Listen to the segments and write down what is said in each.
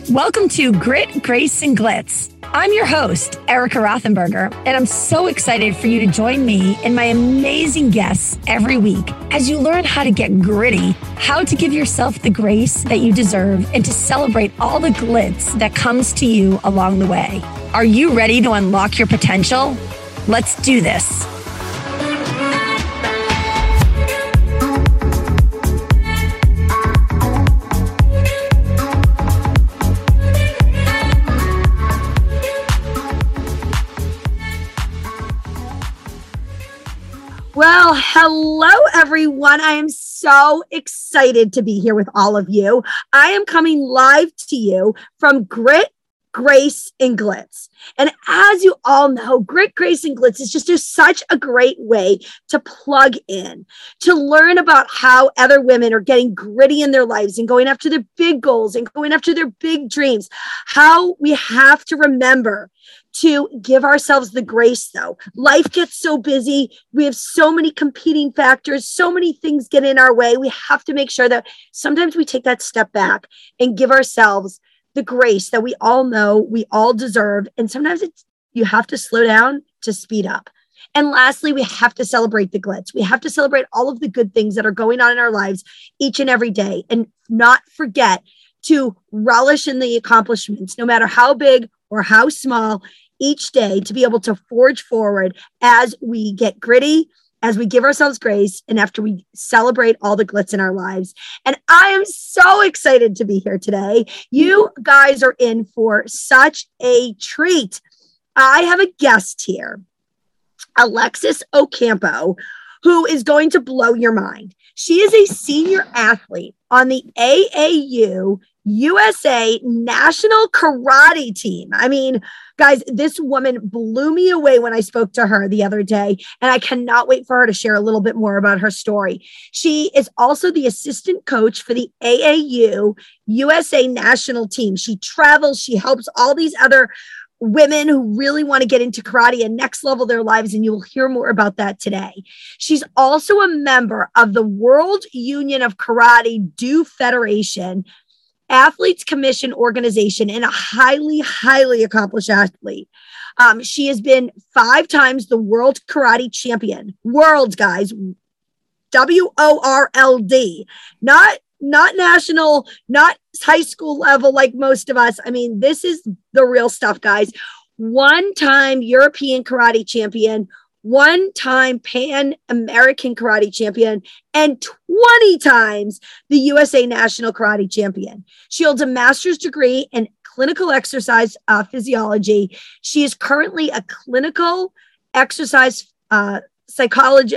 Welcome to Grit, Grace, and Glitz. I'm your host, Erica Rothenberger, and I'm so excited for you to join me and my amazing guests every week as you learn how to get gritty, how to give yourself the grace that you deserve, and to celebrate all the glitz that comes to you along the way. Are you ready to unlock your potential? Let's do this. Well, hello, everyone. I am so excited to be here with all of you. I am coming live to you from Grit, Grace, and Glitz. And as you all know, Grit, Grace, and Glitz is just such a great way to plug in, to learn about how other women are getting gritty in their lives and going after their big goals and going after their big dreams. How we have to remember to give ourselves the grace, though. Life gets so busy. We have so many competing factors. So many things get in our way. We have to make sure that sometimes we take that step back and give ourselves the grace that we all know we all deserve. And sometimes you have to slow down to speed up. And lastly, we have to celebrate the glitz. We have to celebrate all of the good things that are going on in our lives each and every day, and not forget to relish in the accomplishments, no matter how big or how small, each day, to be able to forge forward as we get gritty, as we give ourselves grace, and after we celebrate all the glitz in our lives. And I am so excited to be here today. You guys are in for such a treat. I have a guest here, Alexis Ocampo, who is going to blow your mind. She is a senior athlete on the AAU USA national karate team. I mean, guys, this woman blew me away when I spoke to her the other day, and I cannot wait for her to share a little bit more about her story. She is also the assistant coach for the AAU USA national team. She travels, she helps all these other women who really want to get into karate and next level their lives, and you will hear more about that today. She's also a member of the World Union of Karate Do Federation, Athletes Commission organization, and a highly, highly accomplished athlete. She has been 5 times the world karate champion. World, guys. WORLD. Not national, not high school level like most of us. I mean, this is the real stuff, guys. 1-time European karate champion, 1-time Pan-American karate champion, and 20 times the USA National Karate Champion. She holds a master's degree in clinical exercise physiology. She is currently a clinical exercise psychologist,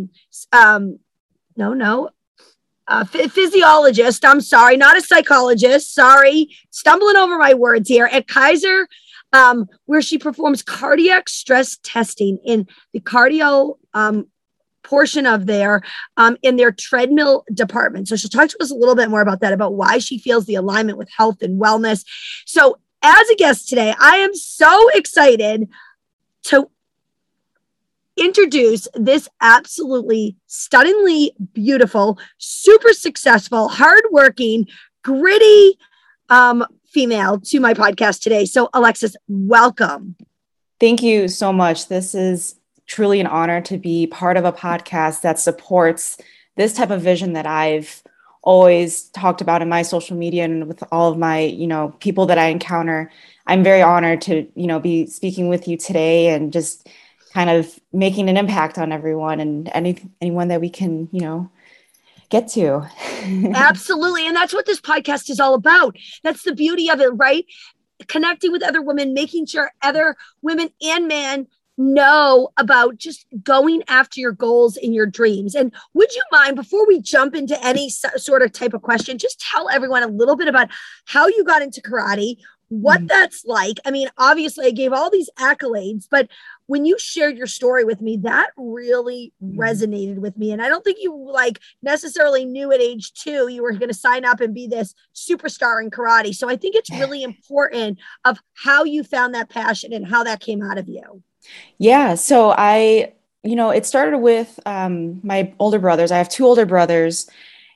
physiologist. I'm sorry, not a psychologist. Sorry, stumbling over my words here at Kaiser, where she performs cardiac stress testing in the cardio portion of in their treadmill department. So she'll talk to us a little bit more about that, about why she feels the alignment with health and wellness. So as a guest today, I am so excited to introduce this absolutely stunningly beautiful, super successful, hardworking, gritty female to my podcast today. So Alexis, welcome. Thank you so much. This is truly an honor to be part of a podcast that supports this type of vision that I've always talked about in my social media and with all of my, people that I encounter. I'm very honored to, be speaking with you today and just kind of making an impact on everyone and anyone that we can, get to. Absolutely. And that's what this podcast is all about. That's the beauty of it, right? Connecting with other women, making sure other women and men know about just going after your goals and your dreams. And would you mind, before we jump into any sort of type of question, just tell everyone a little bit about how you got into karate, what that's like? I mean, obviously I gave all these accolades, but when you shared your story with me, that really resonated with me. And I don't think you necessarily knew at age 2 you were going to sign up and be this superstar in karate. So I think it's really important of how you found that passion and how that came out of you. Yeah. So it started with my older brothers. I have 2 older brothers.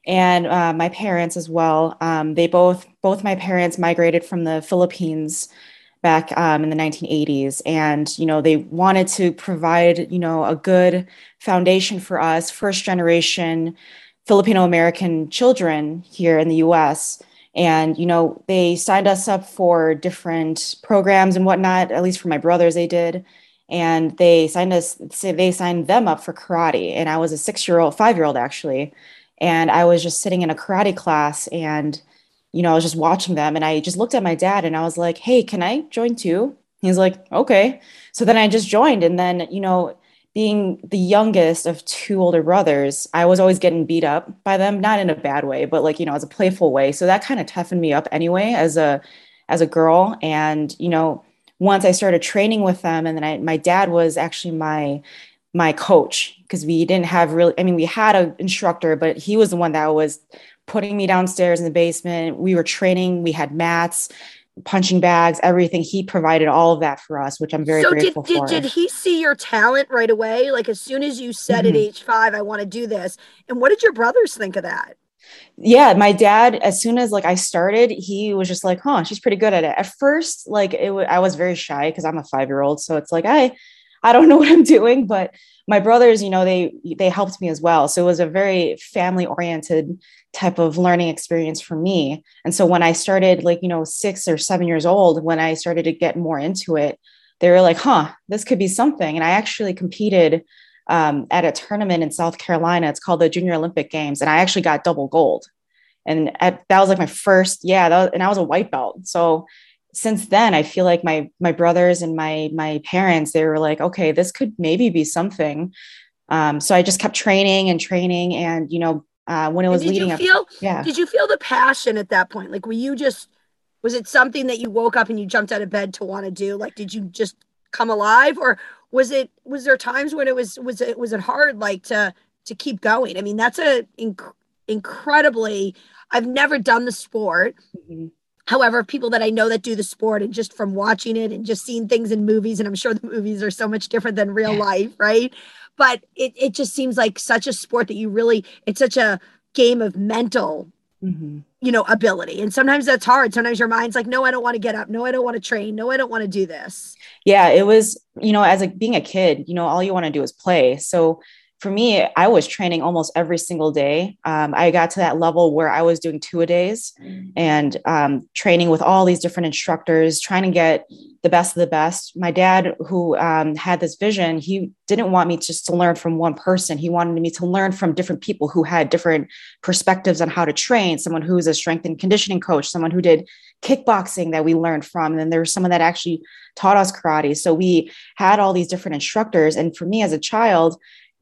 and my parents as well. They both my parents migrated from the Philippines back in the 1980s, and they wanted to provide a good foundation for us, first generation Filipino American children here in the U.S. And they signed us up for different programs and whatnot. At least for my brothers, they did. And they signed them up for karate. And I was a 6-year-old, 5-year-old actually. And I was just sitting in a karate class, and I was just watching them, and I just looked at my dad and I was like, "Hey, can I join too?" He's like, "Okay." So then I just joined. And then, being the youngest of two older brothers, I was always getting beat up by them, not in a bad way, but like, as a playful way. So that kind of toughened me up anyway as a girl. And, once I started training with them, and then my dad was actually my coach, because we didn't have really, I mean, we had an instructor, but he was the one that was putting me downstairs in the basement. We were training, we had mats, punching bags, everything. He provided all of that for us, which I'm very So grateful for. did he see your talent right away? Like as soon as you said at Mhm. age 5, I want to do this. And what did your brothers think of that? Yeah, my dad, as soon as like I started, he was just like, "Huh, she's pretty good at it." At first, like I was very shy because I'm a 5-year-old, so it's like I don't know what I'm doing. But my brothers, they helped me as well, so it was a very family oriented type of learning experience for me. And so when I started, like 6 or 7 years old, when I started to get more into it, they were like, "Huh, this could be something." And I actually competed at a tournament in South Carolina. It's called the Junior Olympic Games, and I actually got double gold. And that was like my first, yeah, and I was a white belt. So since then, I feel like my brothers and my parents, they were like, "Okay, this could maybe be something." So I just kept training and training, and when it And was leading up, yeah. did you feel the passion at that point? Like were you just was it something that you woke up and you jumped out of bed to want to do? Like did you just come alive, or was there times when was it hard like to keep going? I mean, that's incredibly I've never done the sport. Mhm. However, people that I know that do the sport and just from watching it and just seeing things in movies, and I'm sure the movies are so much different than real Yeah. life, right? But it just seems like such a sport that it's such a game of mental, Mhm. ability. And sometimes that's hard. Sometimes your mind's like, no, I don't want to get up. No, I don't want to train. No, I don't want to do this. Yeah, it was, as being a kid, all you want to do is play. So for me, I was training almost every single day. I got to that level where I was doing two-a-days and training with all these different instructors, trying to get the best of the best. My dad, who had this vision, he didn't want me just to learn from one person. He wanted me to learn from different people who had different perspectives on how to train. Someone who's a strength and conditioning coach, someone who did kickboxing that we learned from. And then there was someone that actually taught us karate. So we had all these different instructors. And for me as a child,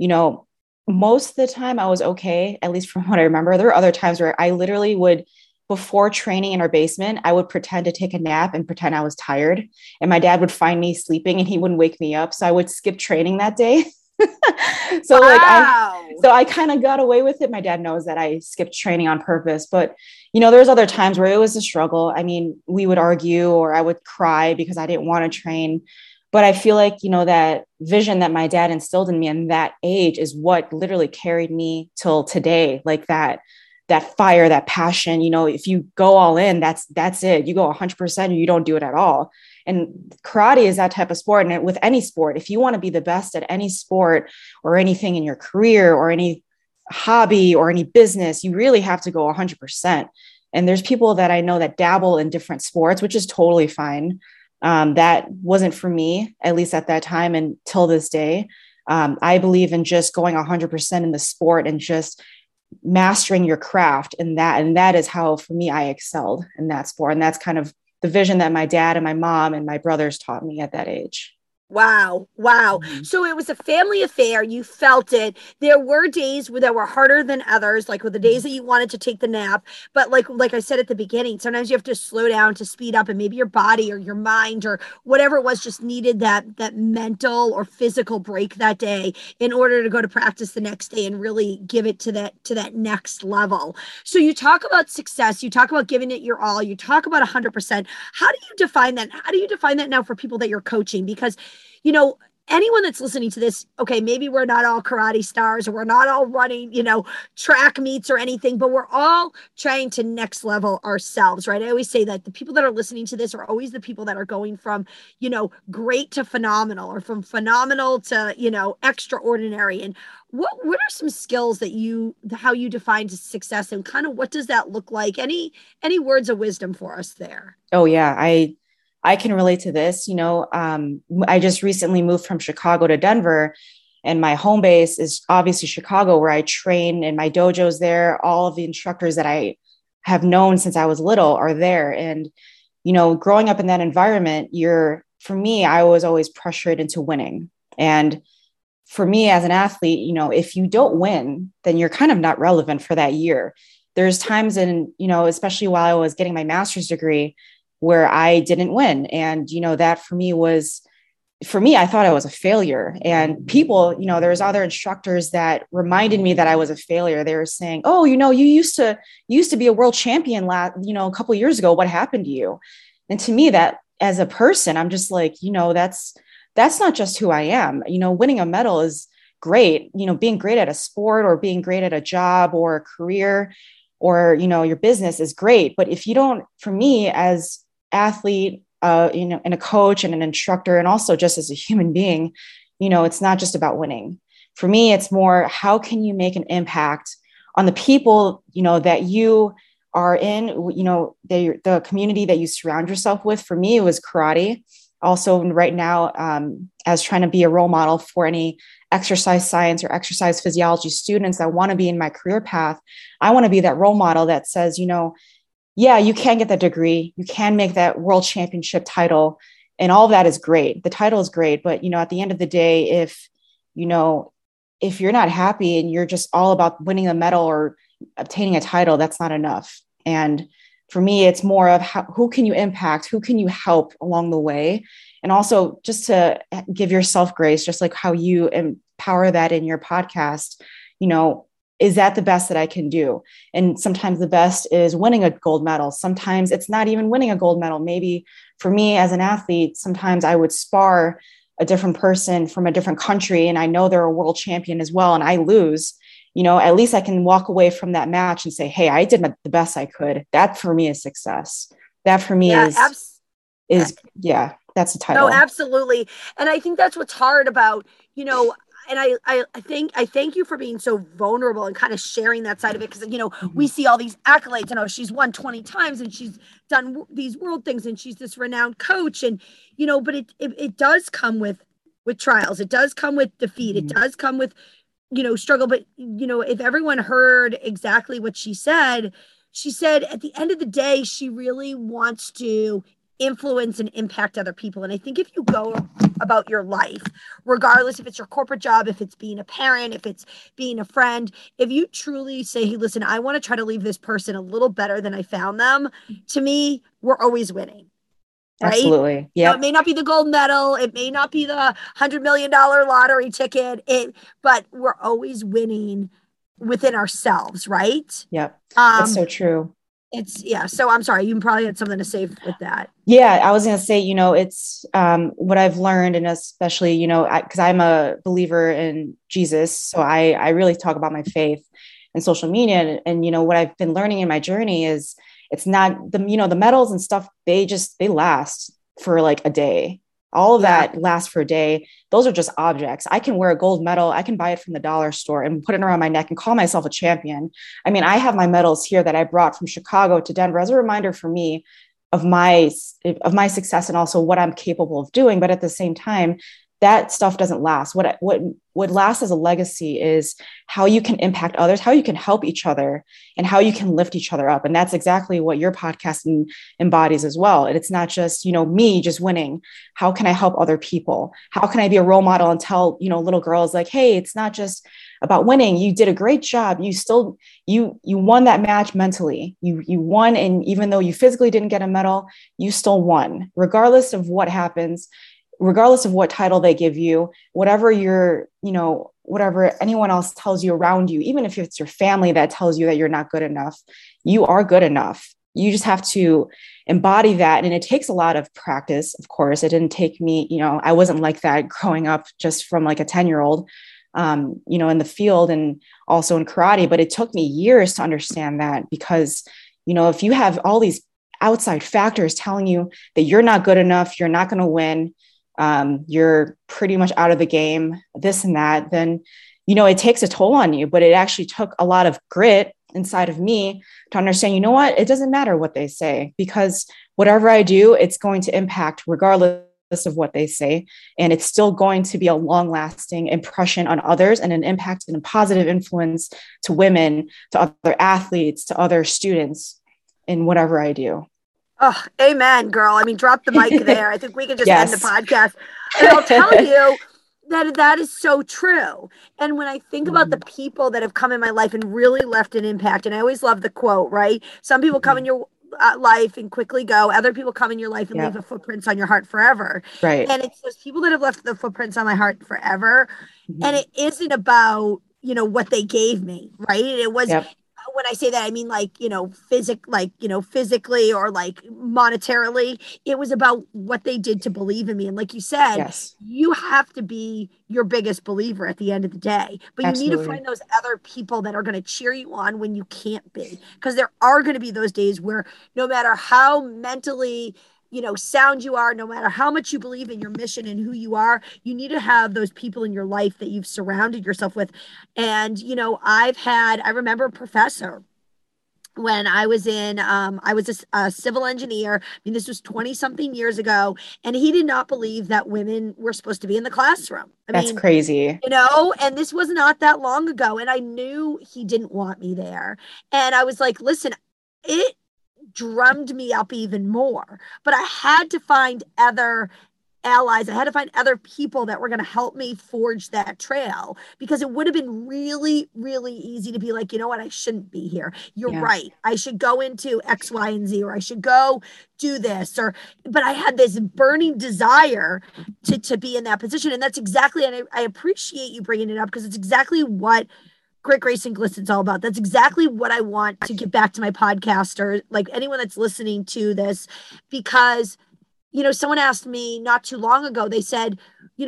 most of the time I was okay, at least from what I remember. There were other times where I literally would, before training in our basement, I would pretend to take a nap and pretend I was tired. And my dad would find me sleeping and he wouldn't wake me up. So I would skip training that day. so like I Wow. so I kind of got away with it. My dad knows that I skipped training on purpose, but there was other times where it was a struggle. I mean, we would argue or I would cry because I didn't want to train. But I feel like, that vision that my dad instilled in me in that age is what literally carried me till today. Like that fire, that passion, if you go all in, that's it. You go 100% or you don't do it at all. And karate is that type of sport. And with any sport, if you want to be the best at any sport or anything in your career or any hobby or any business, you really have to go 100%. And there's people that I know that dabble in different sports, which is totally fine. That wasn't for me, at least at that time and till this day. I believe in just going 100% in the sport and just mastering your craft and that is how for me I excelled in that sport. And that's kind of the vision that my dad and my mom and my brothers taught me at that age. Wow. Wow. Mm-hmm. So it was a family affair. You felt it. There were days that were harder than others, like with the days that you wanted to take the nap. But like I said at the beginning, sometimes you have to slow down to speed up, and maybe your body or your mind or whatever it was just needed that mental or physical break that day in order to go to practice the next day and really give it to that next level. So you talk about success, you talk about giving it your all, you talk about 100%. How do you define that? How do you define that now for people that you're coaching? Because you know, anyone that's listening to this, okay, maybe we're not all karate stars or we're not all running, track meets or anything, but we're all trying to next level ourselves, right? I always say that the people that are listening to this are always the people that are going from, great to phenomenal, or from phenomenal to, extraordinary. And what are some skills that how you define success, and kind of what does that look like? Any words of wisdom for us there? Oh yeah, I can relate to this. I just recently moved from Chicago to Denver, and my home base is obviously Chicago, where I train, and my dojo's there. All of the instructors that I have known since I was little are there. And, growing up in that environment, for me, I was always pressured into winning. And for me as an athlete, if you don't win, then you're kind of not relevant for that year. There's times especially while I was getting my master's degree, where I didn't win. And, that for me, I thought I was a failure. And people, there was other instructors that reminded me that I was a failure. They were saying, oh, you used to be a world champion a couple of years ago. What happened to you? And to me, that as a person, I'm just like, that's not just who I am. Winning a medal is great. Being great at a sport, or being great at a job or a career, or, your business is great. But if you don't, for me as athlete, and a coach and an instructor, and also just as a human being, it's not just about winning. For me, it's more, how can you make an impact on the people, that you are in, the community that you surround yourself with. For me, it was karate. Also right now, as trying to be a role model for any exercise science or exercise physiology students that want to be in my career path, I want to be that role model that says, yeah, you can get that degree, you can make that world championship title, and all of that is great. The title is great, but at the end of the day, if you're not happy and you're just all about winning a medal or obtaining a title, that's not enough. And for me, it's more of who can you impact, who can you help along the way, and also just to give yourself grace, just like how you empower that in your podcast. Is that the best that I can do? And sometimes the best is winning a gold medal. Sometimes it's not even winning a gold medal. Maybe for me as an athlete, sometimes I would spar a different person from a different country, and I know they're a world champion as well, and I lose. At least I can walk away from that match and say, hey, I did the best I could. That for me is success. That for me is that's a title. No, absolutely. And I think that's what's hard about, and I thank you for being so vulnerable and kind of sharing that side of it. Cause we see all these accolades, she's won 20 times and she's done these world things and she's this renowned coach, and, but it does come with trials. It does come with defeat. It does come with, struggle. But, if everyone heard exactly what she said at the end of the day, she really wants to influence and impact other people. And I think if you go about your life, regardless if it's your corporate job, if it's being a parent, if it's being a friend, if you truly say, hey, listen, I want to try to leave this person a little better than I found them, to me, we're always winning. Right? Absolutely. Yeah. It may not be the gold medal. It may not be the $100 million lottery ticket, but we're always winning within ourselves. Right. Yep. That's so true. So I'm sorry, you probably had something to say with that. Yeah, I was going to say, it's what I've learned, and especially, because I'm a believer in Jesus. So I really talk about my faith in social media. And what I've been learning in my journey is it's not the medals and stuff. They last for like a day. All of that lasts for a day. Those are just objects. I can wear a gold medal. I can buy it from the dollar store and put it around my neck and call myself a champion. I mean, I have my medals here that I brought from Chicago to Denver as a reminder for me of my success and also what I'm capable of doing. But at the same time, that stuff doesn't last. What lasts as a legacy is how you can impact others, how you can help each other, and how you can lift each other up. And that's exactly what your podcast embodies as well. And it's not just, me just winning. How can I help other people? How can I be a role model and tell, little girls like, hey, it's not just about winning. You did a great job. You won that match mentally. You won. And even though you physically didn't get a medal, you still won, regardless of what happens, regardless of what title they give you, whatever whatever anyone else tells you around you, even if it's your family that tells you that you're not good enough, you are good enough. you just have to embody that. And it takes a lot of practice. Of course, it didn't take me, I wasn't like that growing up just from like a 10-year-old, in the field and also in karate, but it took me years to understand that because, if you have all these outside factors telling you that you're not good enough, you're not going to win, you're pretty much out of the game, this and that, then, it takes a toll on you. But it actually took a lot of grit inside of me to understand, it doesn't matter what they say, because whatever I do, it's going to impact regardless of what they say. And it's still going to be a long lasting impression on others and an impact and a positive influence to women, to other athletes, to other students in whatever I do. Oh, amen, girl. I mean, drop the mic there. I think we can just end the podcast. And I'll tell you that is so true. And when I think about the people that have come in my life and really left an impact, and I always love the quote, right? Some people come in your life and quickly go. Other people come in your life and leave a footprints on your heart forever. Right. And it's those people that have left the footprints on my heart forever. And it isn't about, what they gave me, right? It was, when I say that, I mean physically or like monetarily. It was about what they did to believe in me. And like you said, you have to be your biggest believer at the end of the day. But you need to find those other people that are going to cheer you on when you can't be. Because there are going to be those days where no matter how mentally sound you are, no matter how much you believe in your mission and who you are, you need to have those people in your life that you've surrounded yourself with. And, I remember a professor when I was I was a civil engineer. I mean, this was 20 something years ago. And he did not believe that women were supposed to be in the classroom. That's crazy. And this was not that long ago. And I knew he didn't want me there. And I was like, listen, it drummed me up even more, but I had to find other allies. I had to find other people that were going to help me forge that trail, because it would have been really, really easy to be like, you know what, I shouldn't be here. You're right. I should go into X, Y, and Z, or I should go do this, but I had this burning desire to be in that position. And that's exactly, and I appreciate you bringing it up, because it's exactly what Grit, Grace, and Glitz, it's all about. That's exactly what I want to give back to my podcast, or like anyone that's listening to this, because, someone asked me not too long ago, they said,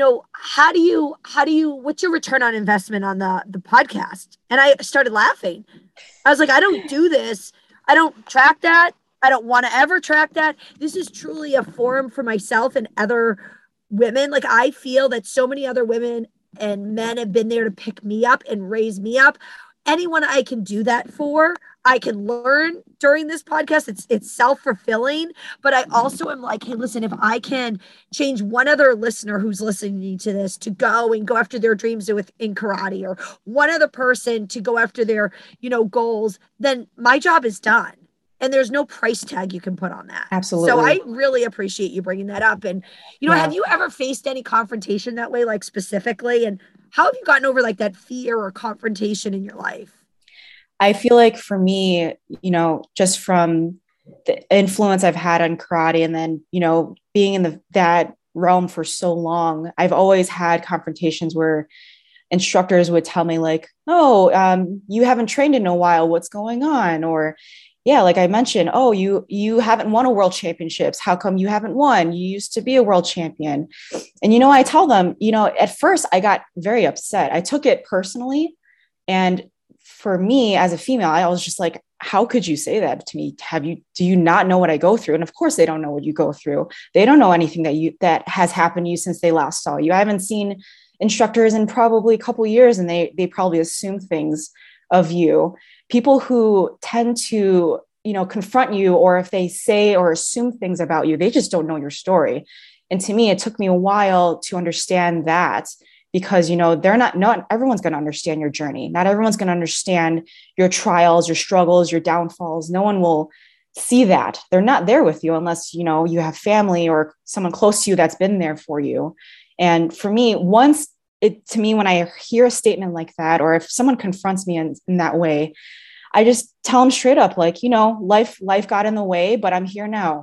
how do you, what's your return on investment on the podcast? And I started laughing. I was like, I don't do this. I don't track that. I don't want to ever track that. This is truly a forum for myself and other women. Like, I feel that so many other women and men have been there to pick me up and raise me up. Anyone I can do that for, I can learn during this podcast. It's self-fulfilling, but I also am like, hey, listen, if I can change one other listener who's listening to this to go after their dreams in karate, or one other person to go after their, goals, then my job is done. And there's no price tag you can put on that. Absolutely. So I really appreciate you bringing that up. And, have you ever faced any confrontation that way, like specifically? And how have you gotten over like that fear or confrontation in your life? I feel like for me, just from the influence I've had on karate, and then, being in that realm for so long, I've always had confrontations where instructors would tell me like, oh, you haven't trained in a while. What's going on? Or, yeah, like I mentioned, oh, you haven't won a world championships. How come you haven't won? You used to be a world champion. And, I tell them, at first I got very upset. I took it personally. And for me as a female, I was just like, how could you say that to me? Do you not know what I go through? And of course they don't know what you go through. They don't know anything that has happened to you since they last saw you. I haven't seen instructors in probably a couple of years, and they probably assume things of you. People who tend to, confront you, or if they say or assume things about you, they just don't know your story. And to me, it took me a while to understand that, because, they're not everyone's going to understand your journey. Not everyone's going to understand your trials, your struggles, your downfalls. No one will see that. They're not there with you unless, you have family or someone close to you that's been there for you. And for me, when I hear a statement like that, or if someone confronts me in that way, I just tell them straight up, like, life got in the way, but I'm here now.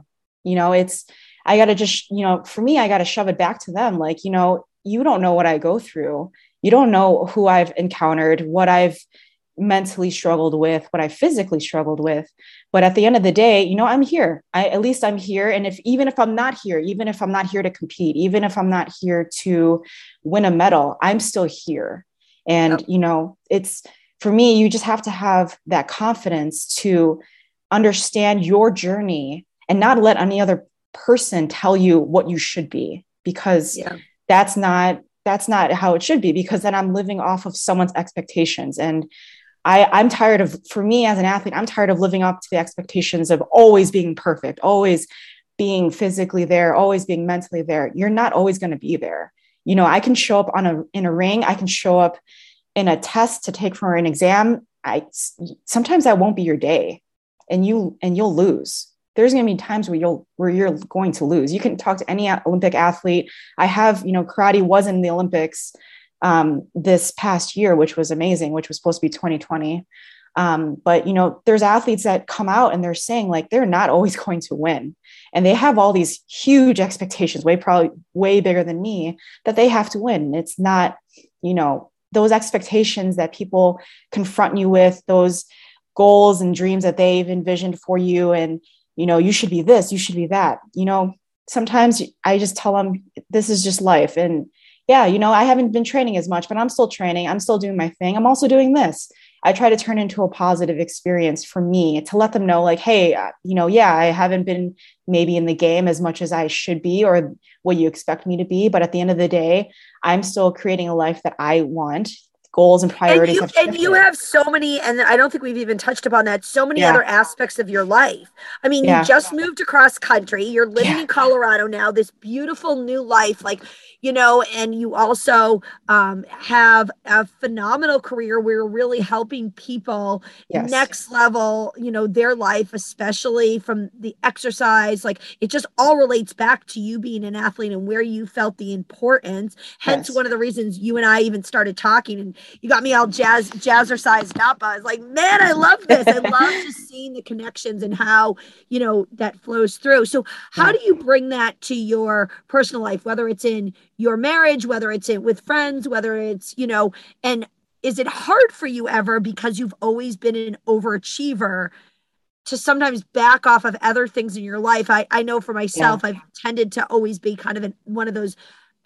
I got to just, for me, I got to shove it back to them. Like, you don't know what I go through. You don't know who I've encountered, what I've, mentally struggled with, what I physically struggled with. But at the end of the day, you know, I'm here. At least I'm here. And even if I'm not here, even if I'm not here to compete, even if I'm not here to win a medal, I'm still here. And, you know, it's for me, you just have to have that confidence to understand your journey and not let any other person tell you what you should be, because that's not how it should be, because then I'm living off of someone's expectations. And I'm tired of, for me as an athlete, I'm tired of living up to the expectations of always being perfect, always being physically there, always being mentally there. You're not always going to be there. You know, I can show up in a ring. I can show up in a test to take for an exam. Sometimes that won't be your day, and you'll lose. There's going to be times where you're going to lose. You can talk to any Olympic athlete. I have, you know, karate was in the Olympics this past year, which was amazing, which was supposed to be 2020. But, you know, there's athletes that come out and they're saying like, they're not always going to win. And they have all these huge expectations, probably way bigger than me, that they have to win. It's not, you know, those expectations that people confront you with, those goals and dreams that they've envisioned for you. And, you know, you should be this, you should be that. You know, sometimes I just tell them this is just life. And yeah, you know, I haven't been training as much, but I'm still training. I'm still doing my thing. I'm also doing this. I try to turn into a positive experience for me to let them know like, hey, you know, yeah, I haven't been maybe in the game as much as I should be or what you expect me to be. But at the end of the day, I'm still creating a life that I want. Goals and priorities have shifted. And you have so many, and I don't think we've even touched upon that, so many other aspects of your life. I mean, you just moved across country. You're living in Colorado now, this beautiful new life, like, you know, and you also have a phenomenal career where you're really helping people next level, you know, their life, especially from the exercise. Like it just all relates back to you being an athlete and where you felt the importance. Hence one of the reasons you and I even started talking, and you got me all jazzercised up. I was like, man, I love this. I love just seeing the connections and how, you know, that flows through. So how do you bring that to your personal life, whether it's in your marriage, whether it's with friends, whether it's, you know, and is it hard for you ever, because you've always been an overachiever, to sometimes back off of other things in your life? I know for myself, I've tended to always be kind of one of those,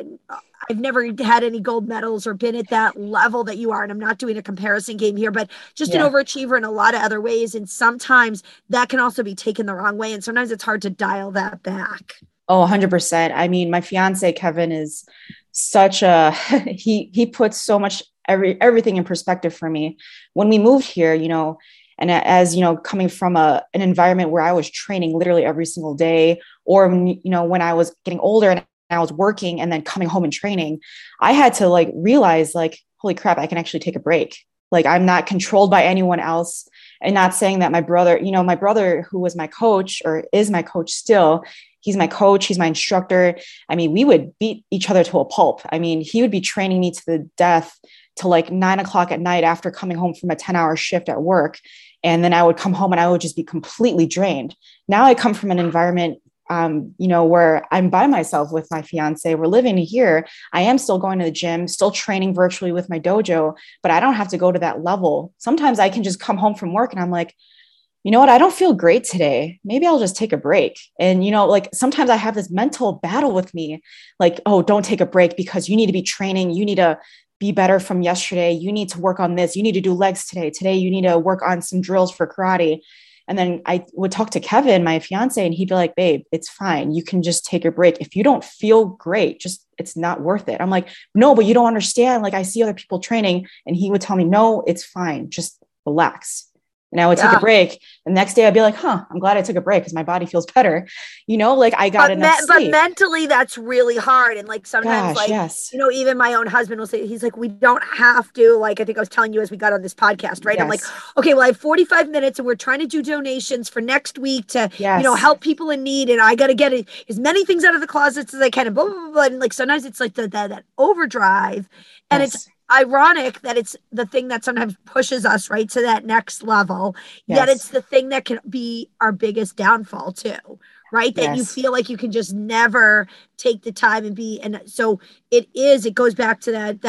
I've never had any gold medals or been at that level that you are. And I'm not doing a comparison game here, but just an overachiever in a lot of other ways. And sometimes that can also be taken the wrong way. And sometimes it's hard to dial that back. Oh, 100%. I mean, my fiance, Kevin, is such a, he puts so much, everything in perspective for me. When we moved here, you know, and as, you know, coming from an environment where I was training literally every single day, or, you know, when I was getting older and I was working and then coming home and training, I had to like realize like, holy crap, I can actually take a break. Like I'm not controlled by anyone else. And not saying that my brother who was my coach or is my coach still, he's my coach, he's my instructor. I mean, we would beat each other to a pulp. I mean, he would be training me to the death till like 9:00 at night after coming home from a 10-hour shift at work. And then I would come home and I would just be completely drained. Now I come from an environment, you know, where I'm by myself with my fiance, we're living here. I am still going to the gym, still training virtually with my dojo, but I don't have to go to that level. Sometimes I can just come home from work and I'm like, you know what? I don't feel great today. Maybe I'll just take a break. And, you know, like sometimes I have this mental battle with me, like, oh, don't take a break because you need to be training. You need to be better from yesterday. You need to work on this. You need to do legs today. Today, you need to work on some drills for karate. And then I would talk to Kevin, my fiance, and he'd be like, babe, it's fine. You can just take a break. If you don't feel great, it's not worth it. I'm like, no, but you don't understand. Like I see other people training, and he would tell me, no, it's fine. Just relax. And I would take a break. The next day I'd be like, I'm glad I took a break because my body feels better. You know, like I got enough sleep. But mentally that's really hard. And like sometimes you know, even my own husband will say, he's like, we don't have to, like, I think I was telling you as we got on this podcast, right? Yes. I'm like, okay, well I have 45 minutes and we're trying to do donations for next week to, you know, help people in need. And I got to get as many things out of the closets as I can and blah, blah, blah, blah. And like, sometimes it's like that overdrive, and it's ironic that it's the thing that sometimes pushes us right to that next level, yet it's the thing that can be our biggest downfall too, right? That you feel like you can just never take the time and so it goes back to that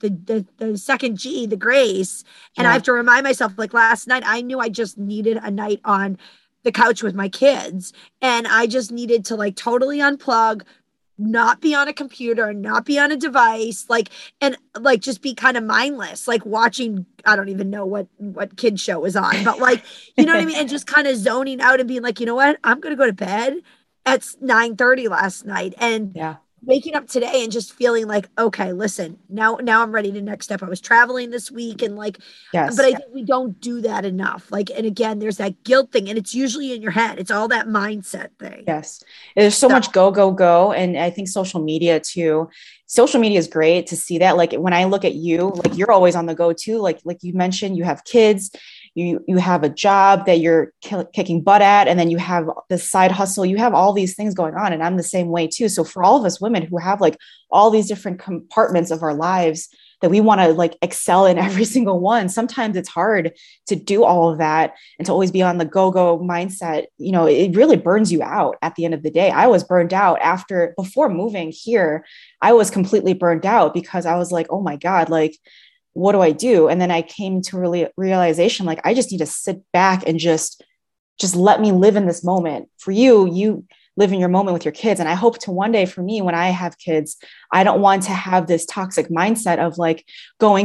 the second G, the grace. And I Yeah. have to remind myself, like last night, I knew I just needed a night on the couch with my kids. And I just needed to like totally unplug, not be on a computer, not be on a device, like, and like just be kind of mindless, like watching, I don't even know what kid show was on, but like, you know what I mean? And just kind of zoning out and being like, you know what? I'm gonna go to bed at 9:30 last night. And Yeah. waking up today and just feeling like, okay, listen, now I'm ready to next step. I was traveling this week and like, but Yes. I think we don't do that enough. Like, and again, there's that guilt thing, and it's usually in your head. It's all that mindset thing. Yes. There's so So much go, go, go. And I think social media too. Social media is great to see that. Like when I look at you, like you're always on the go too. Like you mentioned, you have kids, you have a job that you're kicking butt at, and then you have the side hustle. You have all these things going on, and I'm the same way too. So for all of us women who have like all these different compartments of our lives that we want to like excel in every single one, sometimes it's hard to do all of that and to always be on the go mindset. You know, it really burns you out at the end of the day. I was burned out before moving here. I was completely burned out because I was like, oh my God, like, what do I do? And then I came to really realization, like, I just need to sit back and just let me live in this moment. For you live in your moment with your kids. And I hope to one day, for me, when I have kids, I don't want to have this toxic mindset of like going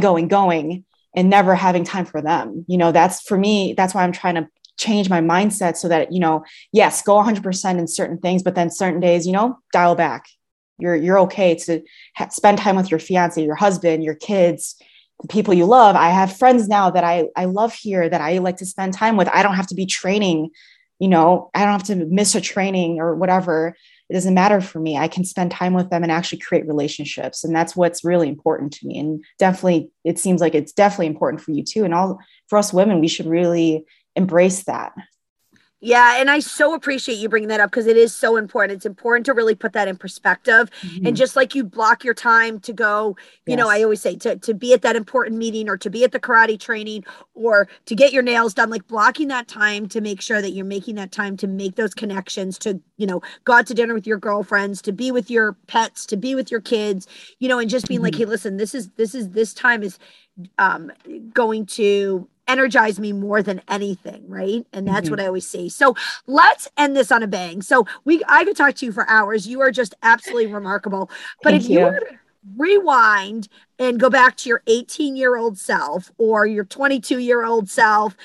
and never having time for them. You know, that's for me, that's why I'm trying to change my mindset so that, you know, yes, go 100% in certain things, but then certain days, you know, dial back. You're okay to spend time with your fiance, your husband, your kids, the people you love. I have friends now that I love here that I like to spend time with. I don't have to be training, you know, I don't have to miss a training or whatever. It doesn't matter for me. I can spend time with them and actually create relationships. And that's what's really important to me. And definitely, it seems like it's definitely important for you too. And all for us women, we should really embrace that. yeah, and I so appreciate you bringing that up because it is so important. It's important to really put that in perspective. And Mm-hmm. just like you block your time to go, you know, I Yes. always say to be at that important meeting or to be at the karate training or to get your nails done, like blocking that time to make sure that you're making that time to make those connections, to, you know, go out to dinner with your girlfriends, to be with your pets, to be with your kids, you know, and just being like, Mm-hmm. hey, listen, this time is going to energize me more than anything, right? And that's Mm-hmm. what I always say. So let's end this on a bang. So I could talk to you for hours. You are just absolutely remarkable. But if Thank you you. were to rewind and go back to your 18-year-old self or your 22-year-old self,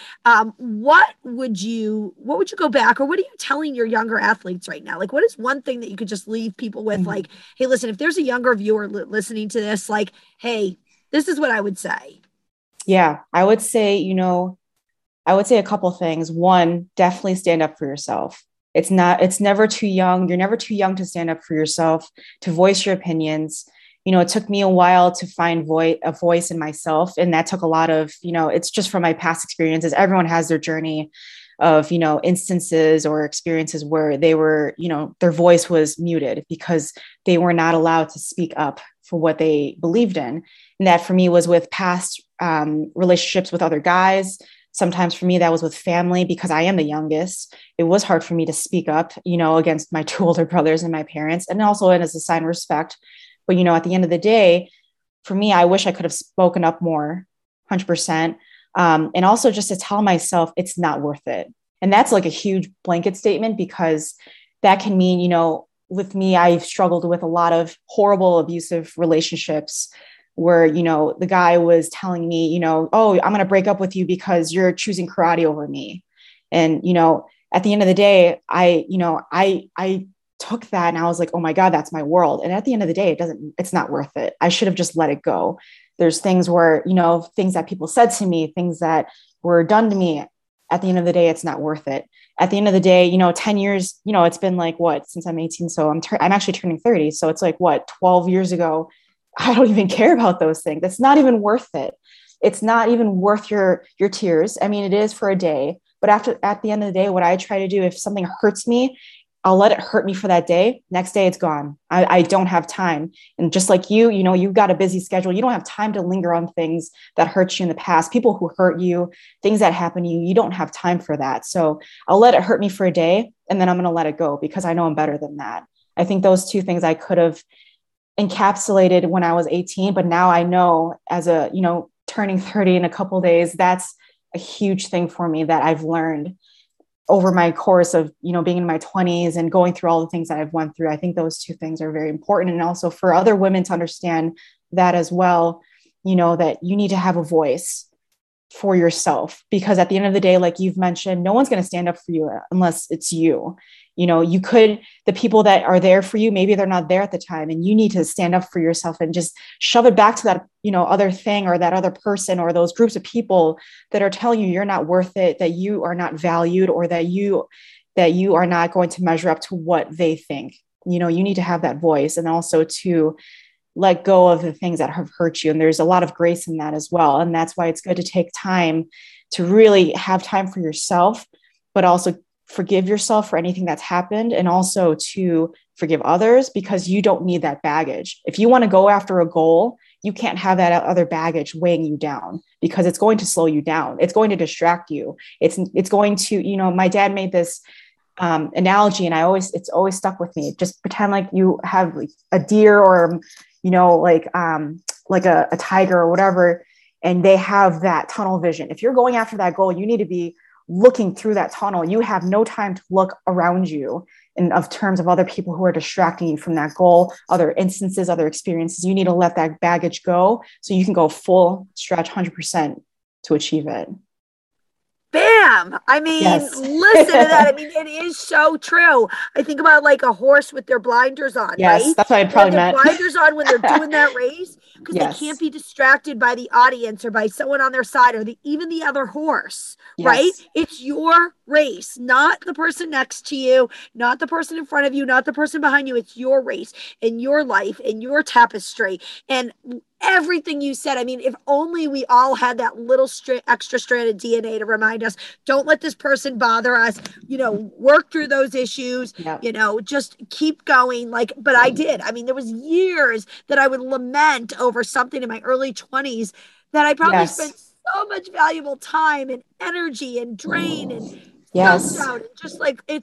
what would you go back, or what are you telling your younger athletes right now? Like, what is one thing that you could just leave people with? Mm-hmm. Like, hey, listen, if there's a younger viewer listening to this, like, hey, this is what I would say. Yeah, I would say, you know, I would say a couple things. One, definitely stand up for yourself. It's never too young. You're never too young to stand up for yourself, to voice your opinions. You know, it took me a while to find a voice in myself. And that took a lot of, you know, it's just from my past experiences. Everyone has their journey of, you know, instances or experiences where they were, you know, their voice was muted because they were not allowed to speak up for what they believed in. And that for me was with past relationships with other guys. Sometimes for me, that was with family because I am the youngest. It was hard for me to speak up, you know, against my two older brothers and my parents, and also as a sign of respect. But, you know, at the end of the day, for me, I wish I could have spoken up more, 100%. And also just to tell myself it's not worth it. And that's like a huge blanket statement because that can mean, you know, with me, I've struggled with a lot of horrible, abusive relationships where, you know, the guy was telling me, you know, oh, I'm going to break up with you because you're choosing karate over me. And, you know, at the end of the day, I took that and I was like, oh my God, that's my world. And at the end of the day, it's not worth it. I should have just let it go. There's things where, you know, things that people said to me, things that were done to me. At the end of the day, it's not worth it. At the end of the day, you know, 10 years, you know, it's been like what, since I'm 18. So I'm actually turning 30. So it's like what, 12 years ago. I don't even care about those things. It's not even worth it. It's not even worth your tears. I mean, it is for a day, but at the end of the day, what I try to do, if something hurts me, I'll let it hurt me for that day. Next day, it's gone. I don't have time. And just like you know, you've got a busy schedule. You don't have time to linger on things that hurt you in the past, people who hurt you, things that happen to you. You don't have time for that. So I'll let it hurt me for a day and then I'm going to let it go because I know I'm better than that. I think those two things I could have encapsulated when I was 18, but now I know as a, turning 30 in a couple of days, that's a huge thing for me that I've learned over my course of, being in my 20s and going through all the things that I've went through. I think those two things are very important. And also for other women to understand that as well, that you need to have a voice for yourself, because at the end of the day, like you've mentioned, no one's going to stand up for you unless it's you. The people that are there for you, maybe they're not there at the time, and you need to stand up for yourself and just shove it back to that, other thing or that other person or those groups of people that are telling you you're not worth it, that you are not valued, or that you are not going to measure up to what they think. You need to have that voice, and also to let go of the things that have hurt you. And there's a lot of grace in that as well. And that's why it's good to take time to really have time for yourself, but also forgive yourself for anything that's happened, and also to forgive others, because you don't need that baggage. If you want to go after a goal, you can't have that other baggage weighing you down, because it's going to slow you down. It's going to distract you. It's going to, my dad made this analogy, and it's always stuck with me. Just pretend like you have like a deer or, like a tiger or whatever, and they have that tunnel vision. If you're going after that goal, you need to be looking through that tunnel. You have no time to look around you in terms of other people who are distracting you from that goal, other instances, other experiences. You need to let that baggage go so you can go full stretch 100% to achieve it. Bam! I mean, yes. Listen to that. I mean, it is so true. I think about like a horse with their blinders on, yes, right? That's what I probably meant. Blinders on when they're doing that race, because yes. They can't be distracted by the audience or by someone on their side, or even the other horse, yes. Right? It's your race, not the person next to you, not the person in front of you, not the person behind you. It's your race and your life and your tapestry. And everything you said. I mean, if only we all had that little extra strand of DNA to remind us, don't let this person bother us, work through those issues, yep. Just keep going. But I did. I mean, there was years that I would lament over something in my early 20s that I probably yes. spent so much valuable time and energy and drain and yes. down. And just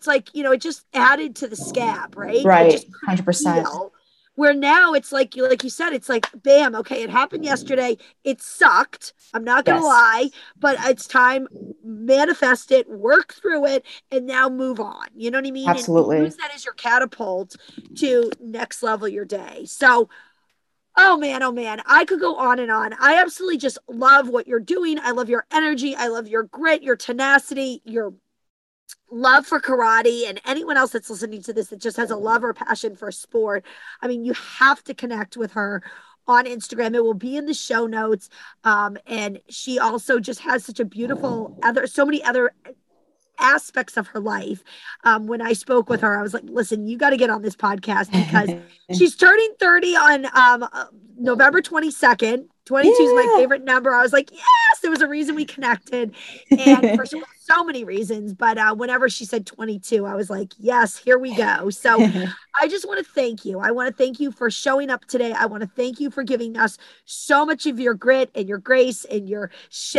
it just added to the scab, right? Right. It just 100%. Heal. Where now it's like you said, it's like, bam, okay, it happened yesterday. It sucked. I'm not going to lie, but it's time, manifest it, work through it, and now move on. You know what I mean? Absolutely. And use that as your catapult to next level your day. So, oh man, I could go on and on. I absolutely just love what you're doing. I love your energy. I love your grit, your tenacity, your love for karate, and anyone else that's listening to this that just has a love or passion for sport. I mean, you have to connect with her on Instagram. It will be in the show notes. And she also just has such a beautiful so many other aspects of her life. When I spoke with her, I was like, listen, you got to get on this podcast, because she's turning 30 on November 22nd. 22 is my favorite number. I was like, yes, there was a reason we connected. And for so many reasons, but whenever she said 22, I was like, yes, here we go. So I just want to thank you. I want to thank you for showing up today. I want to thank you for giving us so much of your grit and your grace and your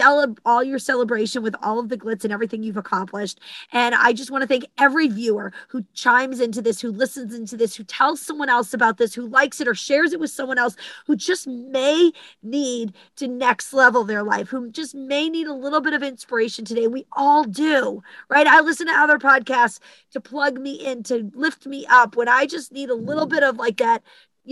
all your celebration with all of the glitz and everything you've accomplished. And I just want to thank every viewer who chimes into this, who listens into this, who tells someone else about this, who likes it or shares it with someone else, who just may need to next level their life, who just may need a little bit of inspiration today. We all do, right? I listen to other podcasts to plug me in, to lift me up when I just need a little bit of like that,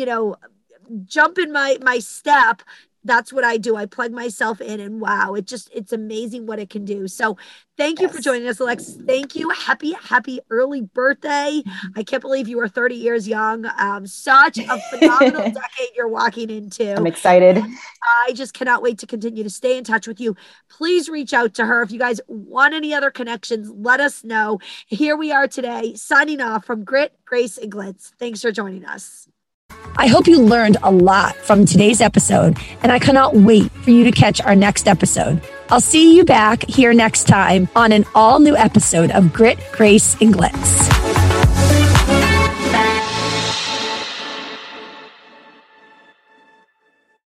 jump in my step. That's what I do. I plug myself in, and wow, it's amazing what it can do. So thank you for joining us, Alexis. Thank you. Happy early birthday. I can't believe you are 30 years young. Such a phenomenal decade you're walking into. I'm excited. I just cannot wait to continue to stay in touch with you. Please reach out to her. If you guys want any other connections, let us know. Here we are today, signing off from Grit, Grace, and Glitz. Thanks for joining us. I hope you learned a lot from today's episode, and I cannot wait for you to catch our next episode. I'll see you back here next time on an all new episode of Grit, Grace, and Glitz.